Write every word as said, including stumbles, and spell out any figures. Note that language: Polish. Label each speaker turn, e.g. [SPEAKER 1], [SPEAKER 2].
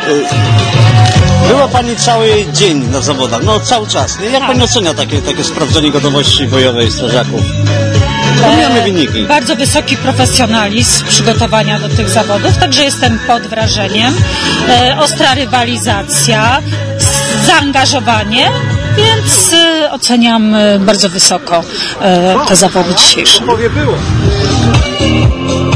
[SPEAKER 1] Była Pani cały dzień na zawodach, no cały czas. Nie? Jak Pani ocenia takie, takie sprawdzenie gotowości bojowej strażaków? Pomijamy wyniki.
[SPEAKER 2] Bardzo wysoki profesjonalizm przygotowania do tych zawodów, także jestem pod wrażeniem. E, ostra rywalizacja, zaangażowanie, więc e, oceniam e, bardzo wysoko e, te zawody dzisiejsze.